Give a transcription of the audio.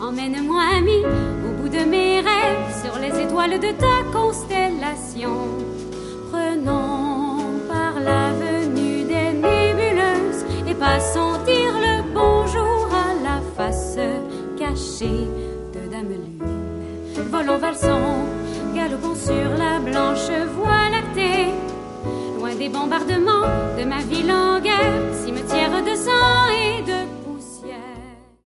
emmène-moi, ami, au bout de mes rêves, sur les étoiles de ta constellation. Prenons par l'avenue des nébuleuses et passons dire le bonjour à la face cachée de Dame Lune. Volons, valsons, galopons sur la